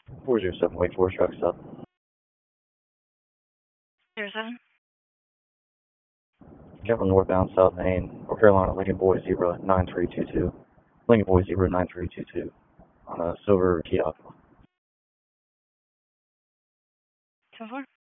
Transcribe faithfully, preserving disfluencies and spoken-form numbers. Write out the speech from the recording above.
four zero seven, Wake Forest, traffic stop. Zero seven. Traveling northbound South Main, North Carolina, Lincoln Boy zero nine three two two. Lincoln Boy zero nine three two two on a silver Kia. ten four.